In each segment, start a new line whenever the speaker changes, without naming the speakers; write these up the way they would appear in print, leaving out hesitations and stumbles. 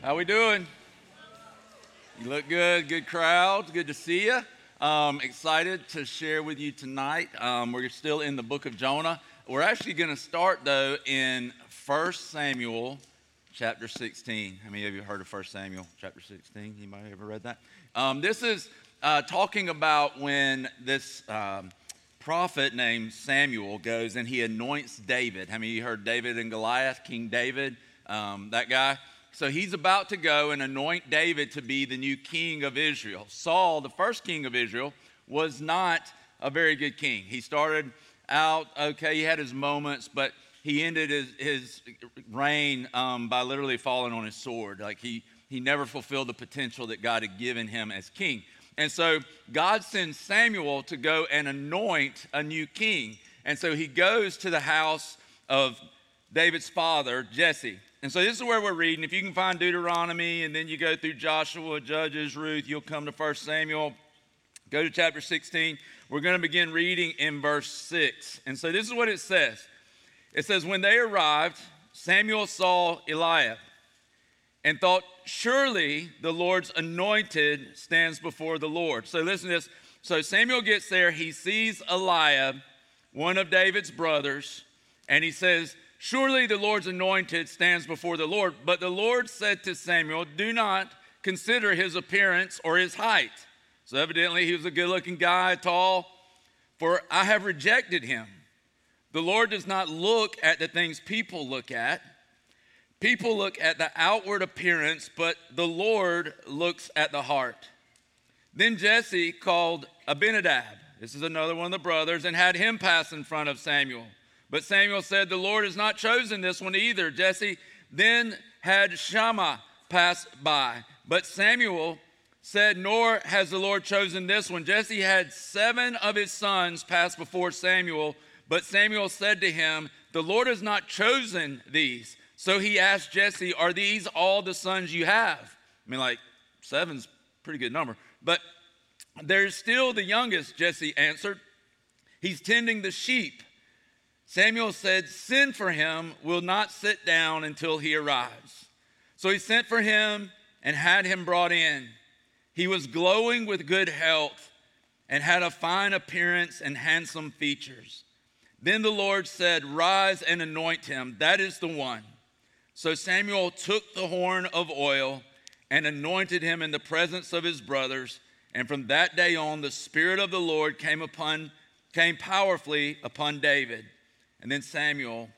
How we doing? You look good. Good crowd. Good to see you. Excited to share with you tonight. We're still in the book of Jonah. We're actually going to start, though, in 1 Samuel chapter 16. How many of you heard of 1 Samuel chapter 16? Anybody ever read that? This is talking about when this prophet named Samuel goes and he anoints David. How many of you heard David and Goliath, King David, that guy? So he's about to go and anoint David to be the new king of Israel. Saul, the first king of Israel, was not a very good king. He started out okay, he had his moments, but he ended his reign by literally falling on his sword. Like he never fulfilled the potential that God had given him as king. And so God sends Samuel to go and anoint a new king. And so he goes to the house of David's father, Jesse. And so this is where we're reading. If you can find Deuteronomy and then you go through Joshua, Judges, Ruth, you'll come to 1 Samuel. Go to chapter 16. We're going to begin reading in verse 6. And so this is what it says. It says, when they arrived, Samuel saw Eliab and thought, surely the Lord's anointed stands before the Lord. So listen to this. So Samuel gets there. He sees Eliab, one of David's brothers, and he says, surely the Lord's anointed stands before the Lord. But the Lord said to Samuel, do not consider his appearance or his height. So evidently he was a good-looking guy, tall, for I have rejected him. The Lord does not look at the things people look at. People look at the outward appearance, but the Lord looks at the heart. Then Jesse called Abinadab, this is another one of the brothers, and had him pass in front of Samuel. But Samuel said, the Lord has not chosen this one either. Jesse then had Shammah pass by. But Samuel said, nor has the Lord chosen this one. Jesse had 7 of his sons pass before Samuel. But Samuel said to him, the Lord has not chosen these. So he asked Jesse, are these all the sons you have? I mean, like, 7's a pretty good number. But there's still the youngest, Jesse answered. He's tending the sheep. Samuel said, send for him, will not sit down until he arrives. So he sent for him and had him brought in. He was glowing with good health and had a fine appearance and handsome features. Then the Lord said, rise and anoint him. That is the one. So Samuel took the horn of oil and anointed him in the presence of his brothers. And from that day on, the Spirit of the Lord came powerfully upon David. And then Samuel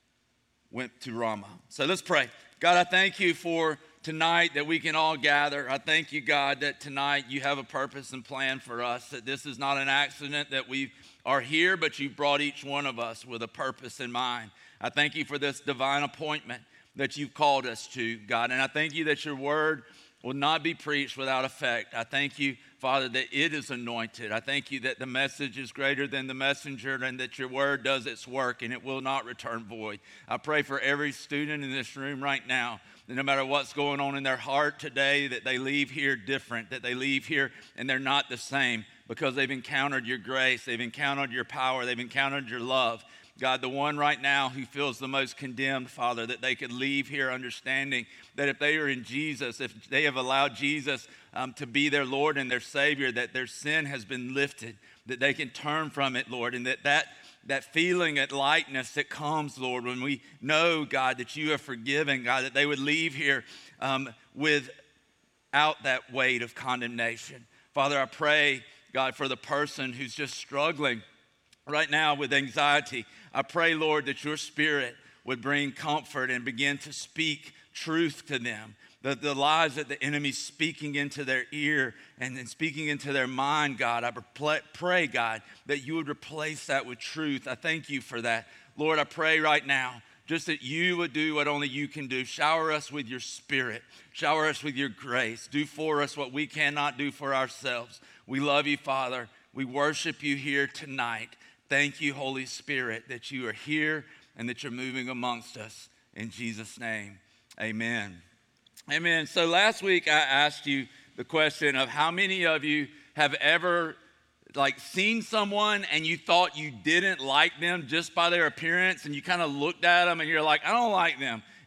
went to Ramah. So let's pray. God, I thank you for tonight that we can all gather. I thank you, God, that tonight you have a purpose and plan for us, that this is not an accident that we are here, but you brought each one of us with a purpose in mind. I thank you for this divine appointment that you've called us to, God. And I thank you that your word will not be preached without effect. I thank you, Father, that it is anointed. I thank you that the message is greater than the messenger and that your word does its work and it will not return void. I pray for every student in this room right now that no matter what's going on in their heart today, that they leave here different, that they leave here and they're not the same because they've encountered your grace, they've encountered your power, they've encountered your love. God, the one right now who feels the most condemned, Father, that they could leave here understanding that if they are in Jesus, if they have allowed Jesus to be their Lord and their Savior, that their sin has been lifted, that they can turn from it, Lord, and that feeling at lightness that comes, Lord, when we know, God, that you have forgiven, God, that they would leave here without that weight of condemnation. Father, I pray, God, for the person who's just struggling right now with anxiety. I pray, Lord, that your Spirit would bring comfort and begin to speak truth to them. The lies that the enemy's speaking into their ear and then speaking into their mind, God, I pray, God, that you would replace that with truth. I thank you for that. Lord, I pray right now just that you would do what only you can do. Shower us with your Spirit. Shower us with your grace. Do for us what we cannot do for ourselves. We love you, Father. We worship you here tonight. Thank you, Holy Spirit, that you are here and that you're moving amongst us. In Jesus' name, amen. Amen. So last week I asked you the question of how many of you have ever seen someone and you thought you didn't like them just by their appearance and you kind of looked at them and you're like, I don't like them.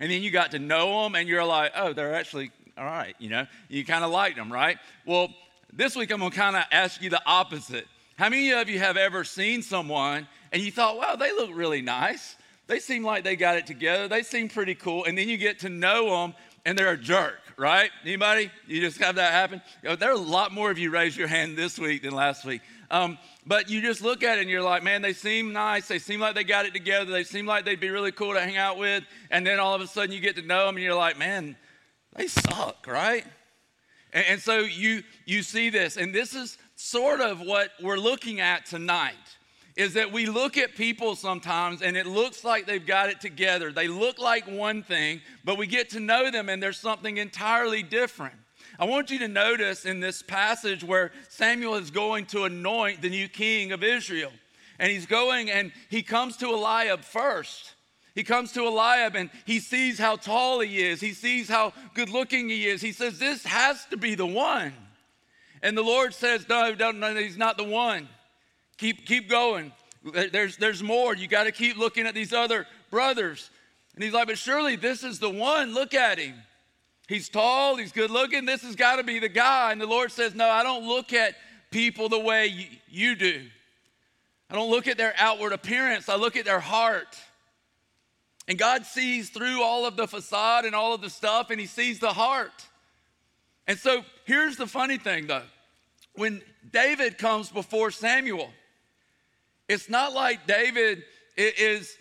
And then you got to know them, and you're like, oh, they're actually all right, You kind of like them, right? Well, this week I'm going to kind of ask you the opposite. How many of you have ever seen someone and you thought, wow, they look really nice. They seem like they got it together. They seem pretty cool. And then you get to know them and they're a jerk, right? Anybody? You just have that happen? There are a lot more of you raise your hand this week than last week. But you just look at it and you're like, man, they seem nice. They seem like they got it together. They seem like they'd be really cool to hang out with. And then all of a sudden you get to know them and you're like, man, they suck, right? And so you see this. And this is sort of what we're looking at tonight, is that we look at people sometimes and it looks like they've got it together. They look like one thing, but we get to know them and there's something entirely different. I want you to notice in this passage where Samuel is going to anoint the new king of Israel. And he's going and he comes to Eliab first. He comes to Eliab and he sees how tall he is. He sees how good looking he is. He says, this has to be the one. And the Lord says, no, he's not the one. Keep going. There's more. You got to keep looking at these other brothers. And he's like, but surely this is the one. Look at him. He's tall. He's good looking. This has got to be the guy. And the Lord says, no, I don't look at people the way you do. I don't look at their outward appearance. I look at their heart. And God sees through all of the facade and all of the stuff, and he sees the heart. And so here's the funny thing, though. When David comes before Samuel, it's not like David is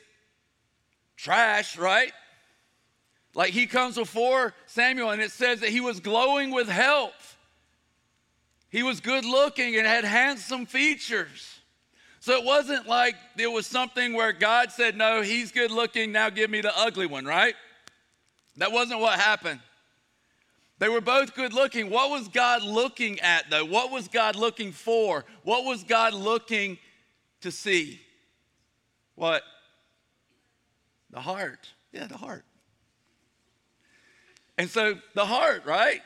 trash, right? Like he comes before Samuel, and it says that he was glowing with health. He was good looking and had handsome features. So it wasn't like there was something where God said, no, he's good looking, now give me the ugly one, right? That wasn't what happened. They were both good looking. What was God looking at, though? What was God looking for? What was God looking to see? What? The heart. Yeah, the heart. And so the heart, right?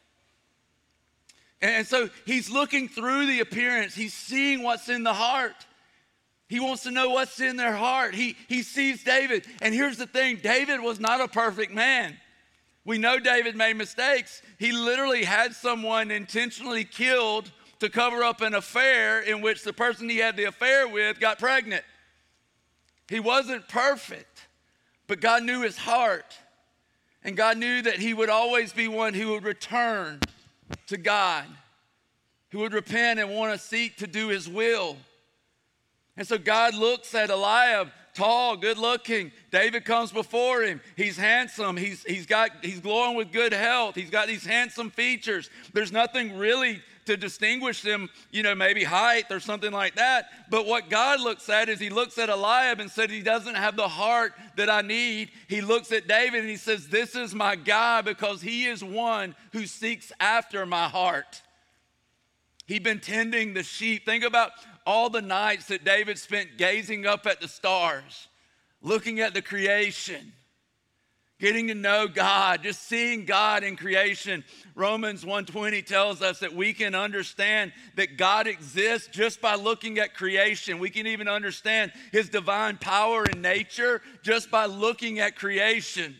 And so he's looking through the appearance. He's seeing what's in the heart. He wants to know what's in their heart. He sees David. And here's the thing. David was not a perfect man. We know David made mistakes. He literally had someone intentionally killed to cover up an affair in which the person he had the affair with got pregnant. He wasn't perfect, but God knew his heart. And God knew that he would always be one who would return to God, who would repent and want to seek to do his will. And so God looks at Eliab, tall, good looking. David comes before him. He's handsome. He's glowing with good health. He's got these handsome features. There's nothing really to distinguish them, maybe height or something like that. But what God looks at is he looks at Eliab and said he doesn't have the heart that I need. He looks at David and he says, this is my guy because he is one who seeks after my heart. He'd been tending the sheep. Think about all the nights that David spent gazing up at the stars, looking at the creation, getting to know God, just seeing God in creation. Romans 1:20 tells us that we can understand that God exists just by looking at creation. We can even understand his divine power in nature just by looking at creation.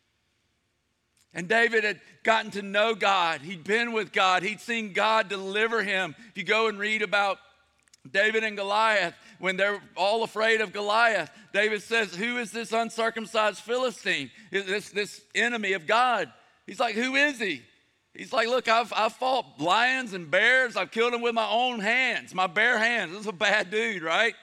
And David had gotten to know God. He'd been with God. He'd seen God deliver him. If you go and read about David and Goliath, when they're all afraid of Goliath, David says, who is this uncircumcised Philistine? This enemy of God? He's like, who is he? He's like, look, I've fought lions and bears. I've killed them with my own hands, my bare hands. This is a bad dude, right?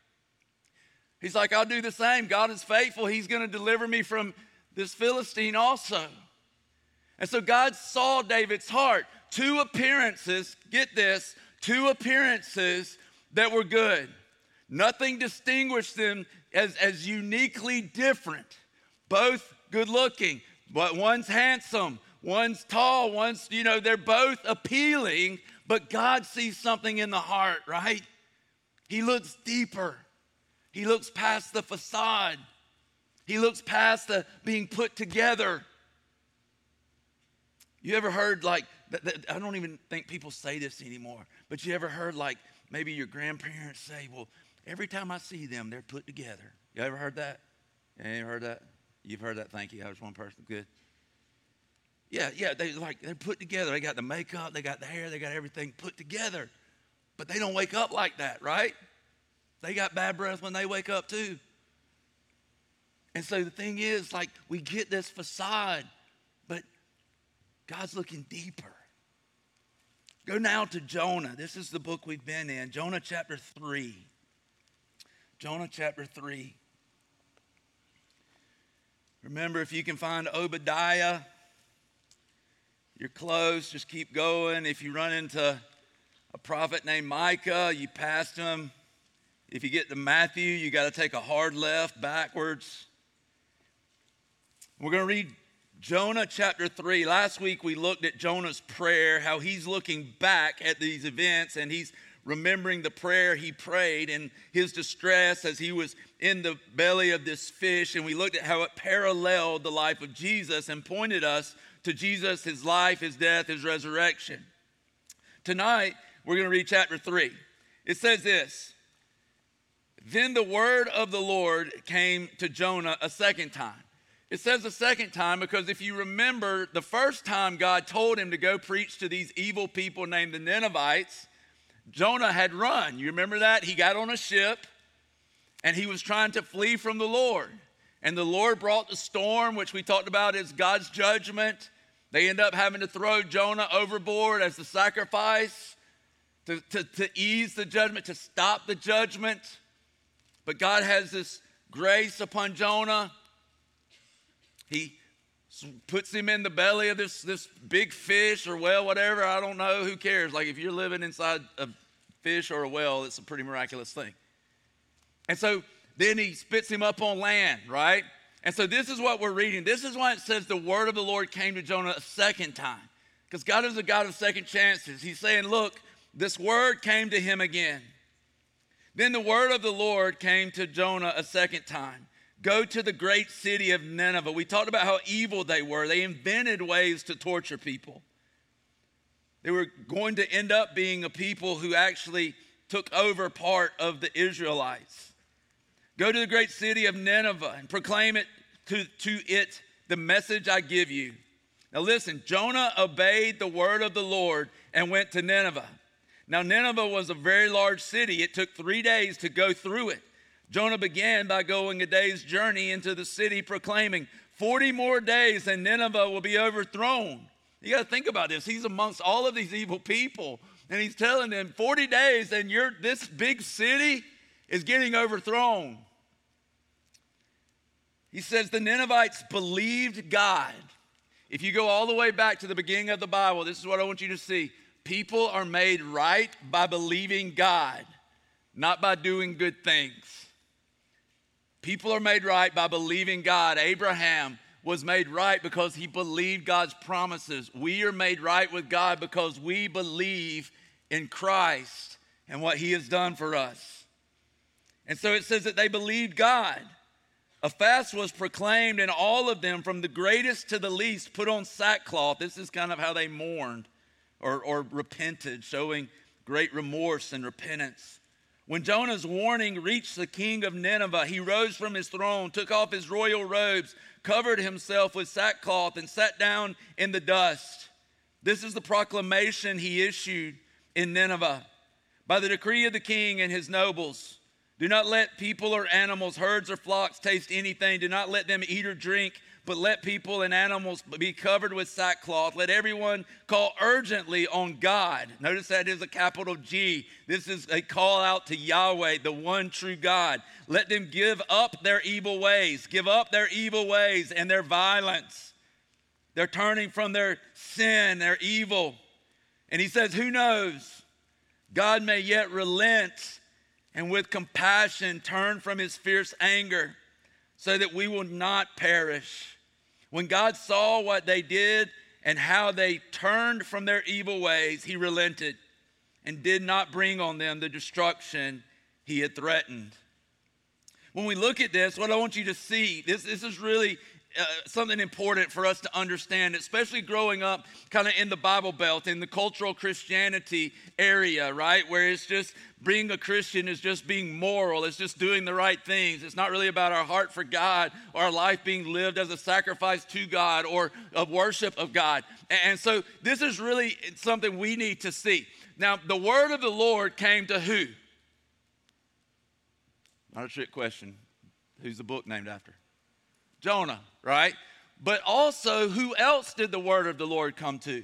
He's like, I'll do the same. God is faithful. He's going to deliver me from this Philistine also. And so God saw David's heart. Two appearances, get this, two appearances that were good. Nothing distinguished them as uniquely different. Both good looking, but one's handsome, one's tall, one's, they're both appealing, but God sees something in the heart, right? He looks deeper. He looks past the facade. He looks past the being put together. You ever heard I don't even think people say this anymore, but you ever heard maybe your grandparents say, well, every time I see them, they're put together. You ever heard that? You ever heard that? You've heard that? Thank you. That was one person. Good. Yeah, they're put together. They got the makeup, they got the hair, they got everything put together. But they don't wake up like that, right? They got bad breath when they wake up too. And so the thing is, like, we get this facade, but God's looking deeper. Go now to Jonah. This is the book we've been in. Jonah chapter 3. Jonah chapter 3. Remember, if you can find Obadiah, you're close. Just keep going. If you run into a prophet named Micah, you passed him. If you get to Matthew, you got to take a hard left backwards. We're going to read Jonah chapter 3. Last week we looked at Jonah's prayer, how he's looking back at these events and he's remembering the prayer he prayed and his distress as he was in the belly of this fish. And we looked at how it paralleled the life of Jesus and pointed us to Jesus, his life, his death, his resurrection. Tonight, we're going to read chapter 3. It says this: Then the word of the Lord came to Jonah a second time. It says a second time because if you remember, the first time God told him to go preach to these evil people named the Ninevites, Jonah had run. You remember that? He got on a ship and he was trying to flee from the Lord. And the Lord brought the storm, which we talked about as God's judgment. They end up having to throw Jonah overboard as the sacrifice to ease the judgment, to stop the judgment. But God has this grace upon Jonah. He puts him in the belly of this big fish or whale, whatever. I don't know. Who cares? Like, if you're living inside a fish or a whale, it's a pretty miraculous thing. And so then he spits him up on land, right? And so this is what we're reading. This is why it says the word of the Lord came to Jonah a second time. Because God is a God of second chances. He's saying, look, this word came to him again. Then the word of the Lord came to Jonah a second time. Go to the great city of Nineveh. We talked about how evil they were. They invented ways to torture people. They were going to end up being a people who actually took over part of the Israelites. Go to the great city of Nineveh and proclaim it to it the message I give you. Now listen, Jonah obeyed the word of the Lord and went to Nineveh. Now Nineveh was a very large city. It took 3 days to go through it. Jonah began by going a day's journey into the city proclaiming, 40 more days and Nineveh will be overthrown. You got to think about this. He's amongst all of these evil people and he's telling them 40 days and this big city is getting overthrown. He says the Ninevites believed God. If you go all the way back to the beginning of the Bible, this is what I want you to see. People are made right by believing God, not by doing good things. People are made right by believing God. Abraham was made right because he believed God's promises. We are made right with God because we believe in Christ and what he has done for us. And so it says that they believed God. A fast was proclaimed, and all of them, from the greatest to the least, put on sackcloth. This is kind of how they mourned or repented, showing great remorse and repentance. When Jonah's warning reached the king of Nineveh, he rose from his throne, took off his royal robes, covered himself with sackcloth, and sat down in the dust. This is the proclamation he issued in Nineveh. By the decree of the king and his nobles, do not let people or animals, herds or flocks taste anything. Do not let them eat or drink, but let people and animals be covered with sackcloth. Let everyone call urgently on God. Notice that is a capital G. This is a call out to Yahweh, the one true God. Let them give up their evil ways. Give up their evil ways and their violence. They're turning from their sin, their evil. And he says, who knows? God may yet relent and with compassion turn from his fierce anger so that we will not perish. When God saw what they did and how they turned from their evil ways, he relented and did not bring on them the destruction he had threatened. When we look at this, what I want you to see, this is really something important for us to understand, especially growing up kind of in the Bible Belt, in the cultural Christianity area, right? Where it's just being a Christian is just being moral. It's just doing the right things. It's not really about our heart for God or our life being lived as a sacrifice to God or a worship of God. And so this is really something we need to see. Now, the word of the Lord came to who? Not a trick question. Who's the book named after? Jonah, right? But also, who else did the word of the Lord come to?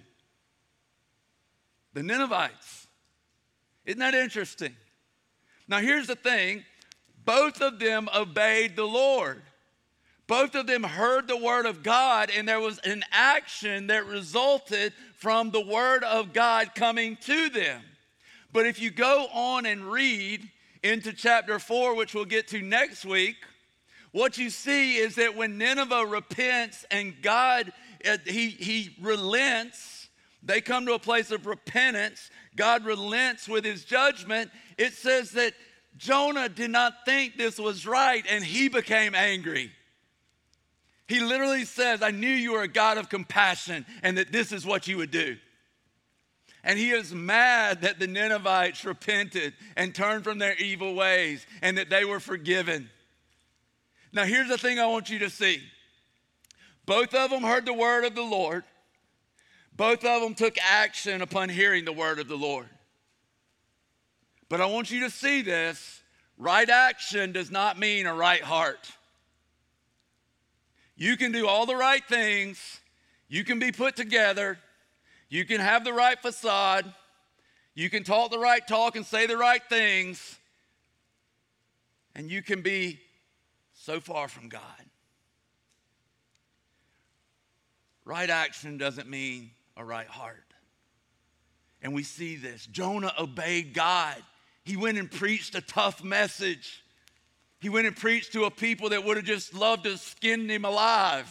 The Ninevites. Isn't that interesting? Now, here's the thing. Both of them obeyed the Lord. Both of them heard the word of God, and there was an action that resulted from the word of God coming to them. But if you go on and read into chapter 4, which we'll get to next week, what you see is that when Nineveh repents and God, he relents, they come to a place of repentance, God relents with his judgment. It says that Jonah did not think this was right and he became angry. He literally says, I knew you were a God of compassion and that this is what you would do. And he is mad that the Ninevites repented and turned from their evil ways and that they were forgiven. Now, here's the thing I want you to see. Both of them heard the word of the Lord. Both of them took action upon hearing the word of the Lord. But I want you to see this. Right action does not mean a right heart. You can do all the right things. You can be put together. You can have the right facade. You can talk the right talk and say the right things. And you can be so far from God. Right action doesn't mean a right heart. And we see this. Jonah obeyed God. He went and preached a tough message. He went and preached to a people that would have just loved to skin him alive.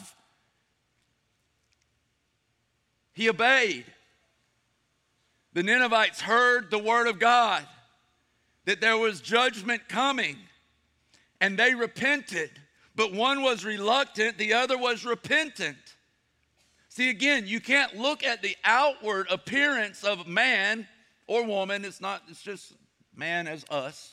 He obeyed. The Ninevites heard the word of God, that there was judgment coming. And they repented, but one was reluctant, the other was repentant. See, again, you can't look at the outward appearance of man or woman. It's just man as us.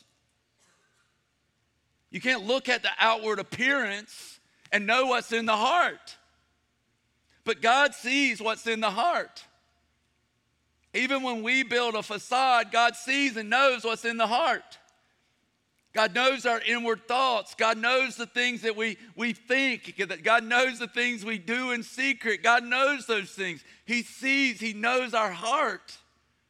You can't look at the outward appearance and know what's in the heart. But God sees what's in the heart. Even when we build a facade, God sees and knows what's in the heart. God knows our inward thoughts. God knows the things that we think. God knows the things we do in secret. God knows those things. He sees, he knows our heart.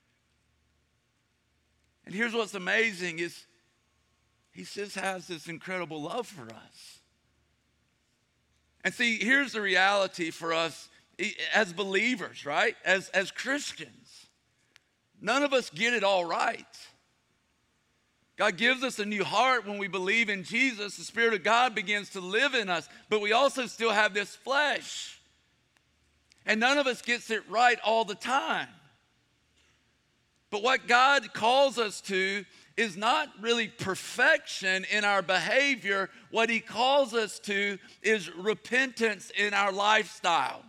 And here's what's amazing is he just has this incredible love for us. And see, here's the reality for us as believers, right? As Christians. None of us get it all right. God gives us a new heart when we believe in Jesus. The Spirit of God begins to live in us, but we also still have this flesh. And none of us gets it right all the time. But what God calls us to is not really perfection in our behavior. What he calls us to is repentance in our lifestyle.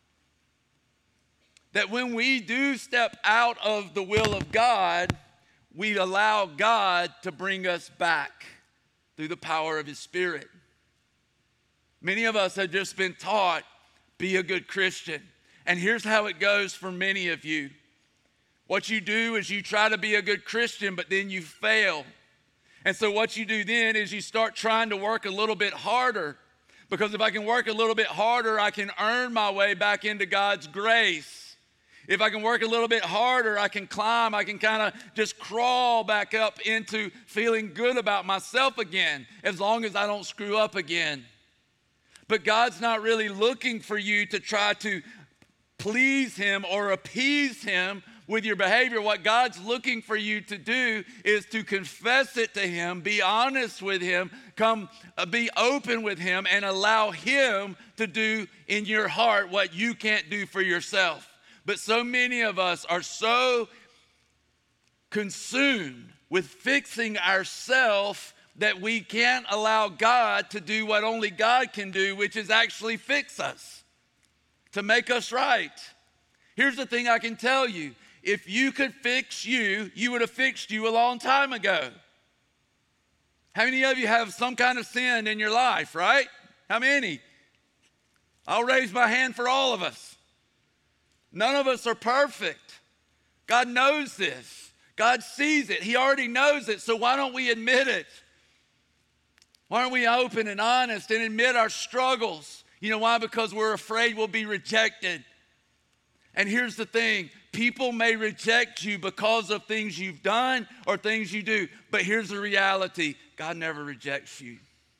That when we do step out of the will of God, we allow God to bring us back through the power of his Spirit. Many of us have just been taught, be a good Christian. And here's how it goes for many of you. What you do is you try to be a good Christian, but then you fail. And so what you do then is you start trying to work a little bit harder. Because if I can work a little bit harder, I can earn my way back into God's grace. If I can work a little bit harder, I can climb, I can kind of just crawl back up into feeling good about myself again, as long as I don't screw up again. But God's not really looking for you to try to please him or appease him with your behavior. What God's looking for you to do is to confess it to him, be honest with him, be open with him, and allow him to do in your heart what you can't do for yourself. But so many of us are so consumed with fixing ourselves that we can't allow God to do what only God can do, which is actually fix us, to make us right. Here's the thing I can tell you. If you could fix you, you would have fixed you a long time ago. How many of you have some kind of sin in your life, right? How many? I'll raise my hand for all of us. None of us are perfect. God knows this. God sees it. He already knows it. So why don't we admit it? Why aren't we open and honest and admit our struggles? You know why? Because we're afraid we'll be rejected. And here's the thing. People may reject you because of things you've done or things you do. But here's the reality. God never rejects you.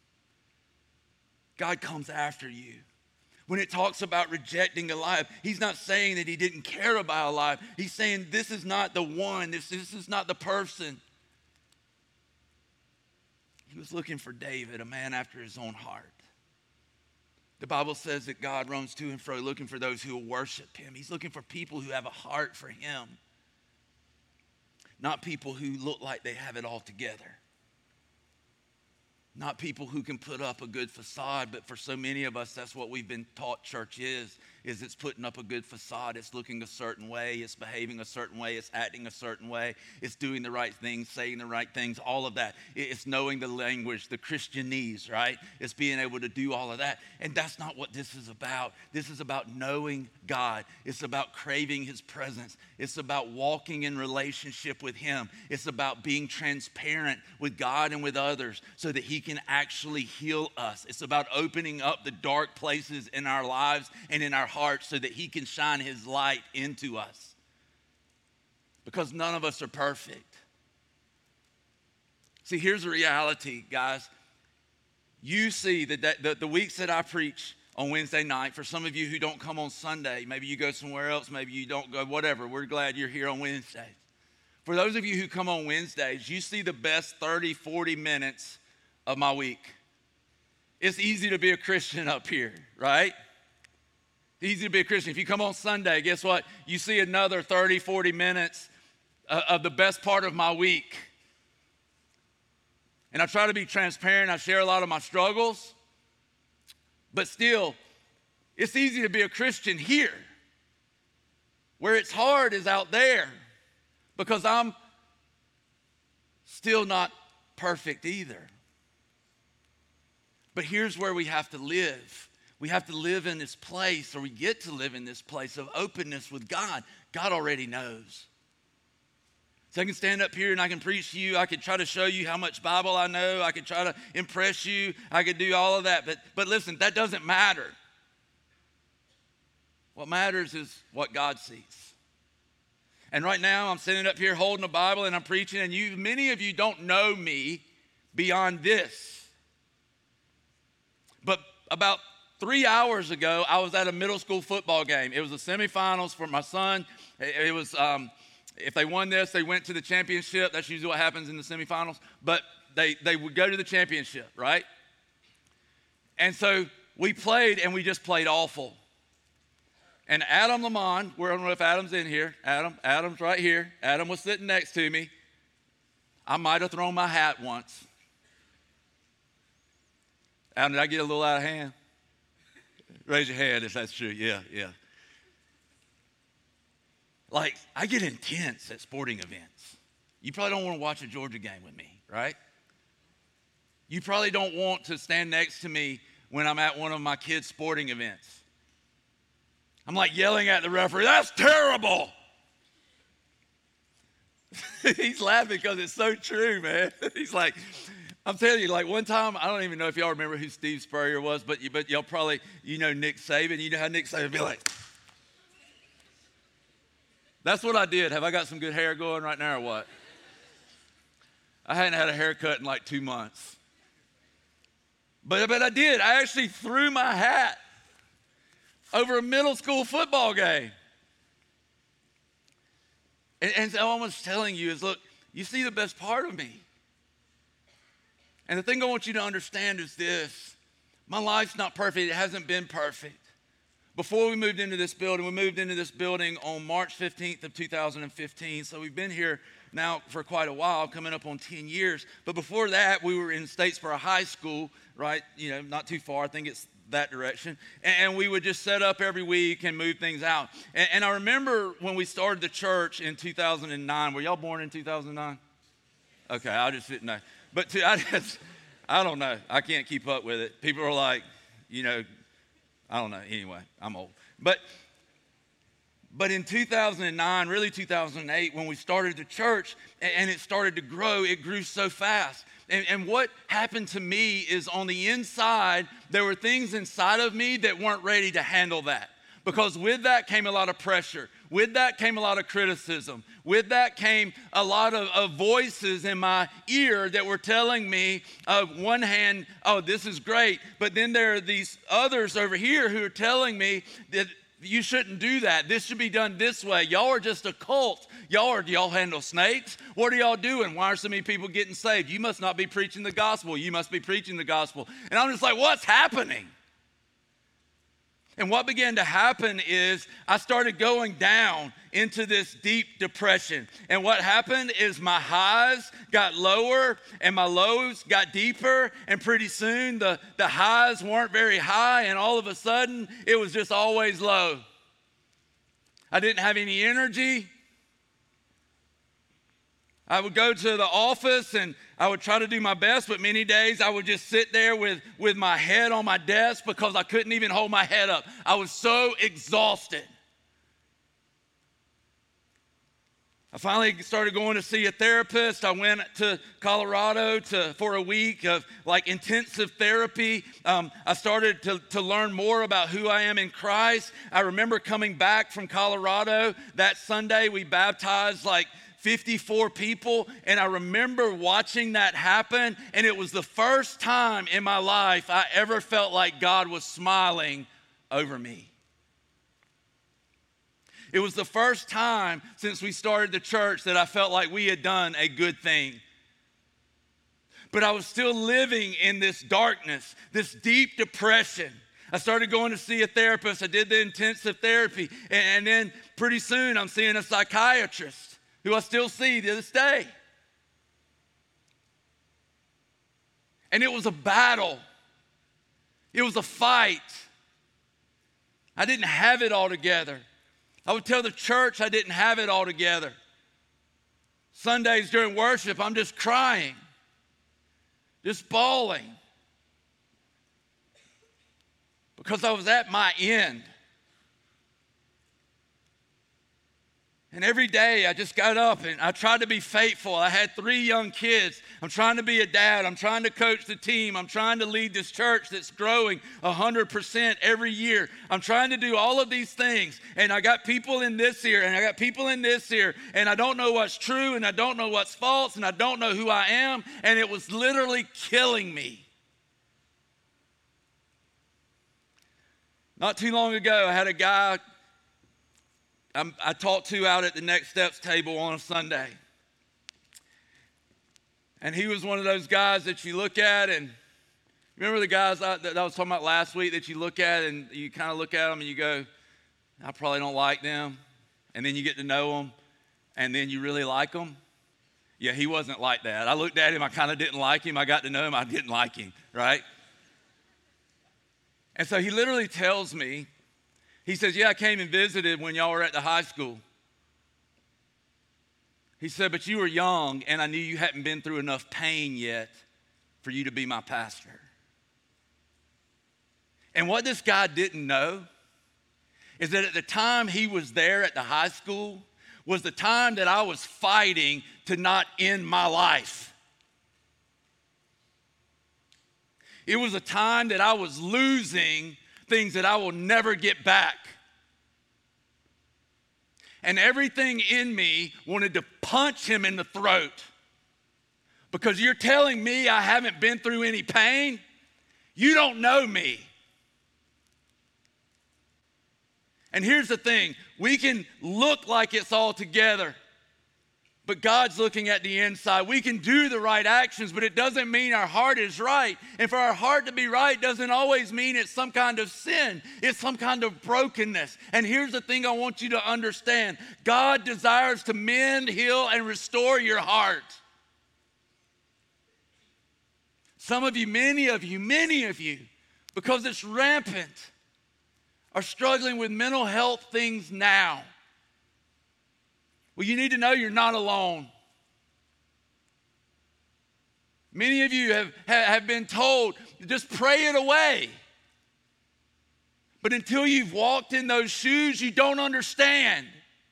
God comes after you. When it talks about rejecting a life, he's not saying that he didn't care about a life. He's saying this is not the one. This is not the person. He was looking for David, a man after his own heart. The Bible says that God roams to and fro looking for those who will worship him. He's looking for people who have a heart for him, not people who look like they have it all together. Not people who can put up a good facade, but for so many of us, that's what we've been taught church is it's putting up a good facade. It's looking a certain way. It's behaving a certain way. It's acting a certain way. It's doing the right things, saying the right things, all of that. It's knowing the language, the Christianese, right? It's being able to do all of that. And that's not what this is about. This is about knowing God. It's about craving his presence. It's about walking in relationship with him. It's about being transparent with God and with others so that he can actually heal us. It's about opening up the dark places in our lives and in our hearts so that he can shine his light into us. Because none of us are perfect. See, here's the reality, guys. You see that the weeks that I preach on Wednesday night, for some of you who don't come on Sunday, maybe you go somewhere else, maybe you don't go, whatever. We're glad you're here on Wednesdays. For those of you who come on Wednesdays, you see the best 30, 40 minutes of my week. It's easy to be a Christian up here, right? Easy to be a Christian. If you come on Sunday, guess what? You see another 30, 40 minutes of the best part of my week. And I try to be transparent. I share a lot of my struggles. But still, it's easy to be a Christian here. Where it's hard is out there. Because I'm still not perfect either. But here's where we have to live. We have to live in this place, or we get to live in this place of openness with God. God already knows. So I can stand up here and I can preach to you. I can try to show you how much Bible I know. I can try to impress you. I could do all of that. But listen, that doesn't matter. What matters is what God sees. And right now I'm sitting up here holding a Bible and I'm preaching, and many of you don't know me beyond this. But about 3 hours ago, I was at a middle school football game. It was the semifinals for my son. It was, if they won this, they went to the championship. That's usually what happens in the semifinals. But they would go to the championship, right? And so we played, and we just played awful. And Adam Lamont, I don't know if Adam's in here. Adam's right here. Adam was sitting next to me. I might have thrown my hat once. Adam, did I get a little out of hand? Raise your hand if that's true. Yeah. Like, I get intense at sporting events. You probably don't want to watch a Georgia game with me, right? You probably don't want to stand next to me when I'm at one of my kids' sporting events. I'm like yelling at the referee, "That's terrible!" He's laughing because it's so true, man. He's like, I'm telling you, like one time, I don't even know if y'all remember who Steve Spurrier was, but y'all probably, Nick Saban. You know how Nick Saban would be like. That's what I did. Have I got some good hair going right now or what? I hadn't had a haircut in like 2 months. But I did. I actually threw my hat over a middle school football game. And so all I'm just telling you is, look, you see the best part of me. And the thing I want you to understand is this. My life's not perfect. It hasn't been perfect. before we moved into this building on March 15th of 2015. So we've been here now for quite a while, coming up on 10 years. But before that, we were in Statesboro High School, right? Not too far. I think it's that direction. And we would just set up every week and move things out. And I remember when we started the church in 2009. Were y'all born in 2009? Okay, I just didn't know. But I don't know. I can't keep up with it. People are like, I don't know. Anyway, I'm old. But in 2009, really 2008, when we started the church and it started to grow, it grew so fast. And what happened to me is on the inside, there were things inside of me that weren't ready to handle that. Because with that came a lot of pressure. With that came a lot of criticism. With that came a lot of voices in my ear that were telling me, on one hand, oh, this is great. But then there are these others over here who are telling me that you shouldn't do that. This should be done this way. Y'all are just a cult. Do y'all handle snakes? What are y'all doing? Why are so many people getting saved? You must not be preaching the gospel. You must be preaching the gospel. And I'm just like, what's happening? And what began to happen is I started going down into this deep depression. And what happened is my highs got lower and my lows got deeper. And pretty soon the highs weren't very high. And all of a sudden it was just always low. I didn't have any energy. I would go to the office and I would try to do my best, but many days I would just sit there with my head on my desk because I couldn't even hold my head up. I was so exhausted. I finally started going to see a therapist. I went to Colorado for a week of intensive therapy. I started to learn more about who I am in Christ. I remember coming back from Colorado that Sunday. We baptized 54 people, and I remember watching that happen, and it was the first time in my life I ever felt like God was smiling over me. It was the first time since we started the church that I felt like we had done a good thing. But I was still living in this darkness, this deep depression. I started going to see a therapist. I did the intensive therapy, and then pretty soon I'm seeing a psychiatrist who I still see to this day. And it was a battle. It was a fight. I didn't have it all together. I would tell the church I didn't have it all together. Sundays during worship, I'm just crying, just bawling, because I was at my end. And every day I just got up and I tried to be faithful. I had 3 young kids. I'm trying to be a dad. I'm trying to coach the team. I'm trying to lead this church that's growing 100% every year. I'm trying to do all of these things. And I got people in this ear and I got people in this ear. And I don't know what's true and I don't know what's false and I don't know who I am. And it was literally killing me. Not too long ago, I had a guy I talked to out at the Next Steps table on a Sunday. And he was one of those guys that you look at, and remember the guys that I was talking about last week that you look at and you kind of look at them and you go, I probably don't like them. And then you get to know them, and then you really like them. Yeah, he wasn't like that. I looked at him, I kind of didn't like him. I got to know him, I didn't like him, right? And so he literally tells me, he says, yeah, I came and visited when y'all were at the high school. He said, but you were young and I knew you hadn't been through enough pain yet for you to be my pastor. And what this guy didn't know is that at the time he was there at the high school was the time that I was fighting to not end my life. It was a time that I was losing things that I will never get back. And everything in me wanted to punch him in the throat. Because you're telling me I haven't been through any pain? You don't know me. And here's the thing, we can look like it's all together. But God's looking at the inside. We can do the right actions, but it doesn't mean our heart is right. And for our heart to be right doesn't always mean it's some kind of sin. It's some kind of brokenness. And here's the thing I want you to understand. God desires to mend, heal, and restore your heart. Some of you, many of you, because it's rampant, are struggling with mental health things now. Well, you need to know you're not alone. Many of you have been told, just pray it away. But until you've walked in those shoes, you don't understand.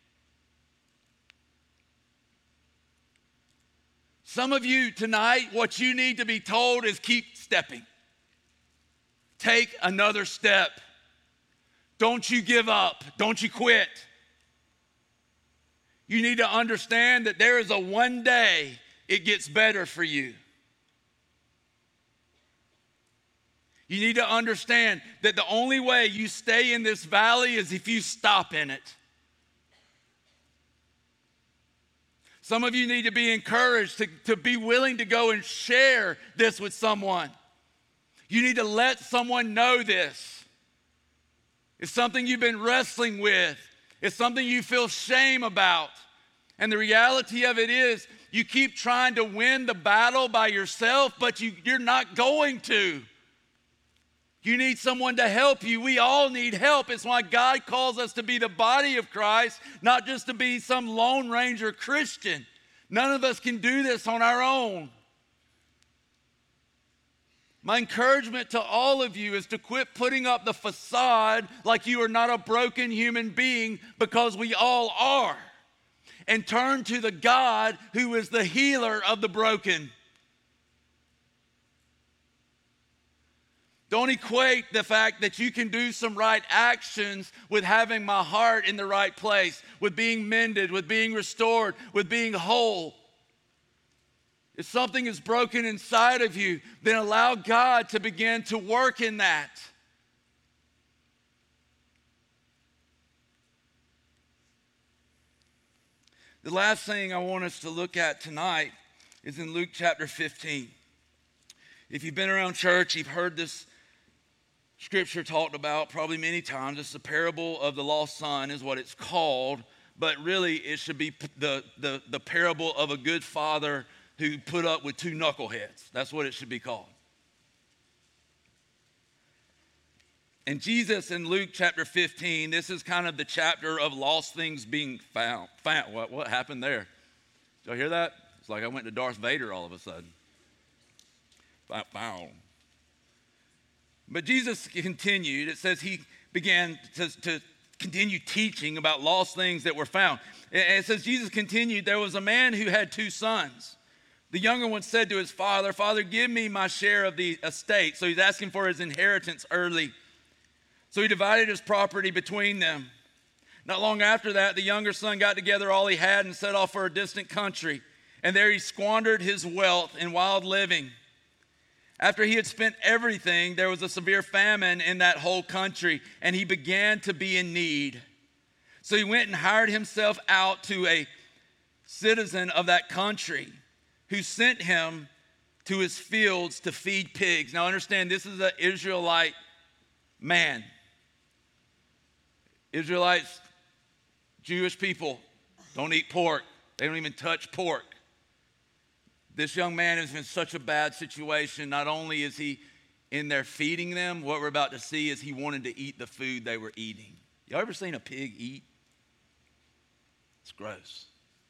Some of you tonight, what you need to be told is keep stepping. Take another step. Don't you give up. Don't you quit. You need to understand that there is a one day it gets better for you. You need to understand that the only way you stay in this valley is if you stop in it. Some of you need to be encouraged to be willing to go and share this with someone. You need to let someone know this. It's something you've been wrestling with. It's something you feel shame about. And the reality of it is you keep trying to win the battle by yourself, but you're not going to. You need someone to help you. We all need help. It's why God calls us to be the body of Christ, not just to be some Lone Ranger Christian. None of us can do this on our own. My encouragement to all of you is to quit putting up the facade like you are not a broken human being, because we all are. And turn to the God who is the healer of the broken. Don't equate the fact that you can do some right actions with having my heart in the right place, with being mended, with being restored, with being whole. If something is broken inside of you, then allow God to begin to work in that. The last thing I want us to look at tonight is in Luke chapter 15. If you've been around church, you've heard this scripture talked about probably many times. It's the parable of the lost son is what it's called, but really it should be the parable of a good father who put up with two knuckleheads. That's what it should be called. And Jesus in Luke chapter 15, this is kind of the chapter of lost things being found. What happened there? Did y'all hear that? It's like I went to Darth Vader all of a sudden. Found. But Jesus continued. It says he began to continue teaching about lost things that were found. And it says Jesus continued, there was a man who had two sons. The younger one said to his father, Father, give me my share of the estate. So he's asking for his inheritance early. So he divided his property between them. Not long after that, the younger son got together all he had and set off for a distant country. And there he squandered his wealth in wild living. After he had spent everything, there was a severe famine in that whole country, and he began to be in need. So he went and hired himself out to a citizen of that country who sent him to his fields to feed pigs. Now understand, this is an Israelite man. Israelites, Jewish people, don't eat pork. They don't even touch pork. This young man is in such a bad situation. Not only is he in there feeding them, what we're about to see is he wanted to eat the food they were eating. Y'all ever seen a pig eat? It's gross.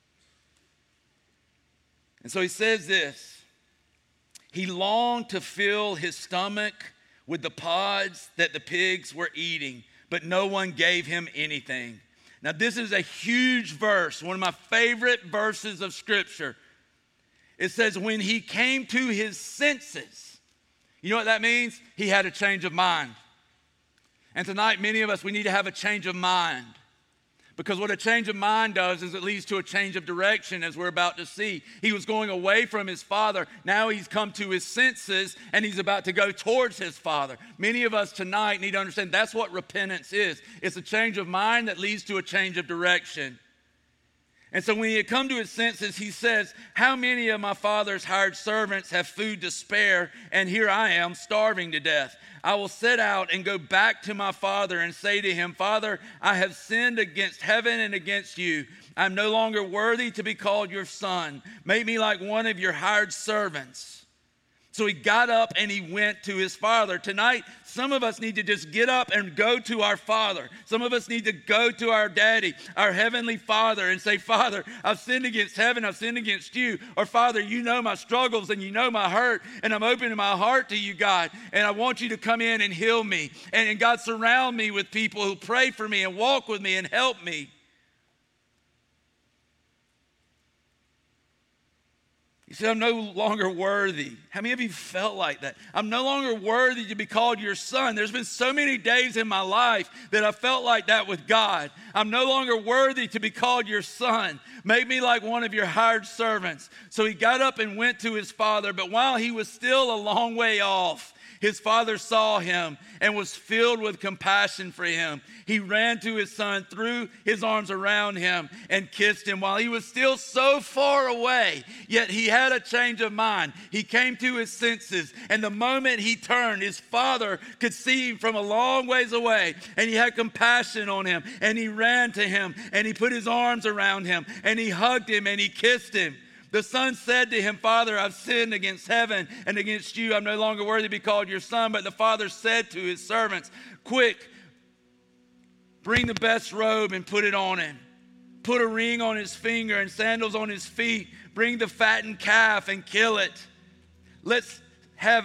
And so he says this. He longed to fill his stomach with the pods that the pigs were eating, but no one gave him anything. Now this is a huge verse, one of my favorite verses of Scripture. It says, when he came to his senses, you know what that means? He had a change of mind. And tonight, many of us, we need to have a change of mind. Because what a change of mind does is it leads to a change of direction, as we're about to see. He was going away from his father. Now he's come to his senses, and he's about to go towards his father. Many of us tonight need to understand that's what repentance is. It's a change of mind that leads to a change of direction. And so when he had come to his senses, he says, how many of my father's hired servants have food to spare, and here I am starving to death? I will set out and go back to my father and say to him, Father, I have sinned against heaven and against you. I'm no longer worthy to be called your son. Make me like one of your hired servants. So he got up and he went to his father. Tonight, some of us need to just get up and go to our Father. Some of us need to go to our daddy, our heavenly Father, and say, Father, I've sinned against heaven, I've sinned against you. Or Father, you know my struggles and you know my hurt, and I'm opening my heart to you, God, and I want you to come in and heal me. And God, surround me with people who pray for me and walk with me and help me. He said, I'm no longer worthy. How many of you felt like that? I'm no longer worthy to be called your son. There's been so many days in my life that I felt like that with God. I'm no longer worthy to be called your son. Make me like one of your hired servants. So he got up and went to his father, but while he was still a long way off, his father saw him and was filled with compassion for him. He ran to his son, threw his arms around him, and kissed him while he was still so far away. Yet he had a change of mind. He came to his senses, and the moment he turned, his father could see him from a long ways away, and he had compassion on him, and he ran to him, and he put his arms around him, and he hugged him, and he kissed him. The son said to him, Father, I've sinned against heaven and against you. I'm no longer worthy to be called your son. But the father said to his servants, quick, bring the best robe and put it on him. Put a ring on his finger and sandals on his feet. Bring the fattened calf and kill it. Let's have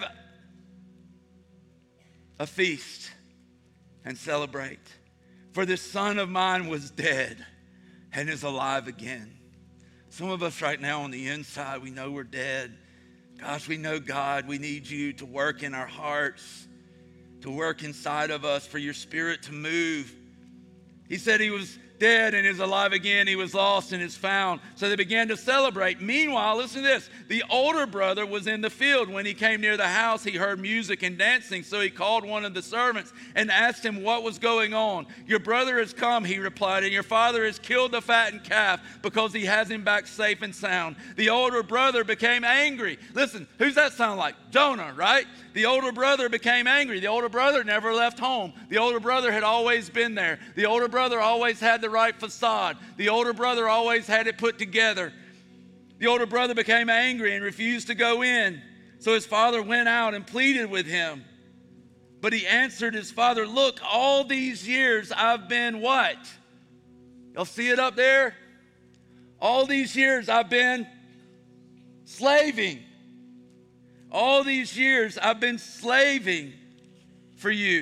a feast and celebrate. For this son of mine was dead and is alive again. Some of us right now on the inside, we know we're dead. Gosh, we know, God, we need you to work in our hearts, to work inside of us, for your spirit to move. He said he was dead and is alive again. He was lost and is found. So they began to celebrate. Meanwhile, listen to this. The older brother was in the field. When he came near the house, he heard music and dancing. So he called one of the servants and asked him what was going on. Your brother has come, he replied, and your father has killed the fattened calf because he has him back safe and sound. The older brother became angry. Listen, who's that sound like? Jonah, right? The older brother became angry. The older brother never left home. The older brother had always been there. The older brother always had the right facade. The older brother always had it put together. The older brother became angry and refused to go in. So his father went out and pleaded with him. But he answered his father, look, all these years I've been what? Y'all see it up there? All these years I've been slaving. All these years I've been slaving for you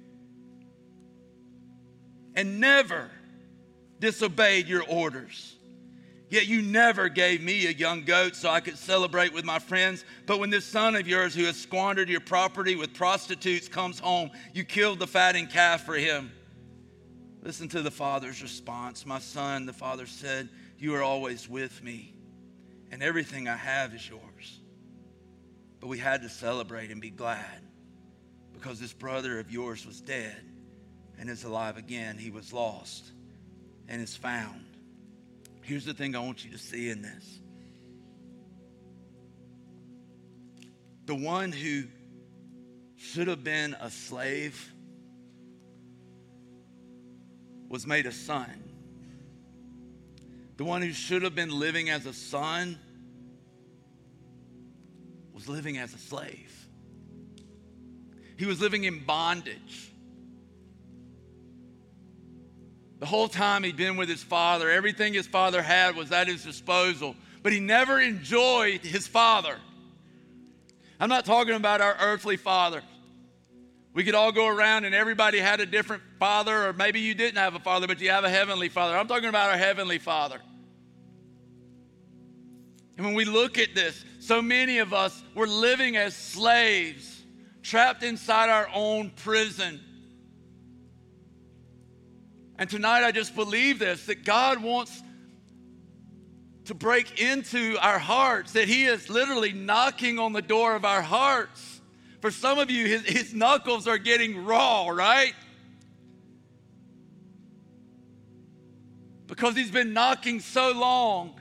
and never disobeyed your orders. Yet you never gave me a young goat so I could celebrate with my friends. But when this son of yours who has squandered your property with prostitutes comes home, you killed the fattened calf for him. Listen to the father's response. My son, the father said, you are always with me, and everything I have is yours. But we had to celebrate and be glad because this brother of yours was dead and is alive again. He was lost and is found. Here's the thing I want you to see in this. The one who should have been a slave was made a son. The one who should have been living as a son was living as a slave. He was living in bondage. The whole time he'd been with his father, everything his father had was at his disposal, but he never enjoyed his father. I'm not talking about our earthly father. We could all go around and everybody had a different father, or maybe you didn't have a father, but you have a heavenly father. I'm talking about our heavenly father. And when we look at this, so many of us were living as slaves, trapped inside our own prison. And tonight I just believe this, that God wants to break into our hearts, that he is literally knocking on the door of our hearts. For some of you, his knuckles are getting raw, right? because he's been knocking so long.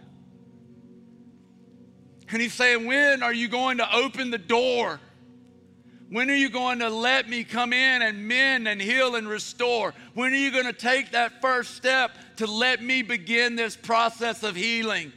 And he's saying, when are you going to open the door? When are you going to let me come in and mend and heal and restore? When are you going to take that first step to let me begin this process of healing?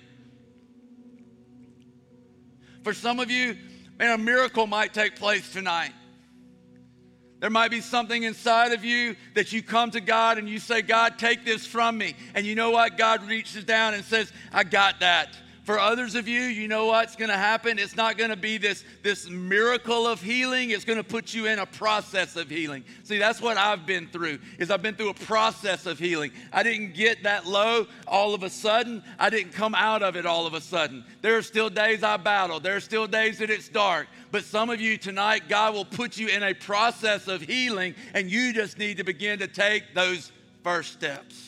For some of you, man, a miracle might take place tonight. There might be something inside of you that you come to God and you say, God, take this from me. And you know what? God reaches down and says, I got that. For others of you, you know what's going to happen? It's not going to be this miracle of healing. It's going to put you in a process of healing. See, that's what I've been through, is I've been through a process of healing. I didn't get that low all of a sudden. I didn't come out of it all of a sudden. There are still days I battle. There are still days that it's dark. But some of you tonight, God will put you in a process of healing, and you just need to begin to take those first steps.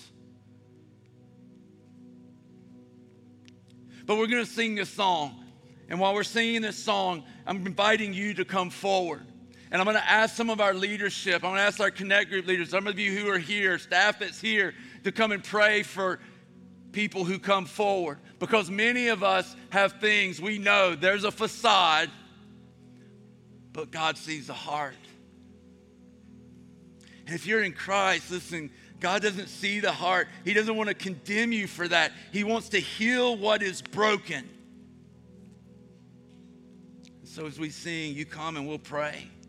But we're going to sing this song. And while we're singing this song, I'm inviting you to come forward. And I'm going to ask some of our leadership, I'm going to ask our Connect group leaders, some of you who are here, staff that's here, to come and pray for people who come forward. Because many of us have things we know there's a facade, but God sees the heart. And if you're in Christ, listen, God doesn't see the heart. He doesn't want to condemn you for that. He wants to heal what is broken. So as we sing, you come and we'll pray.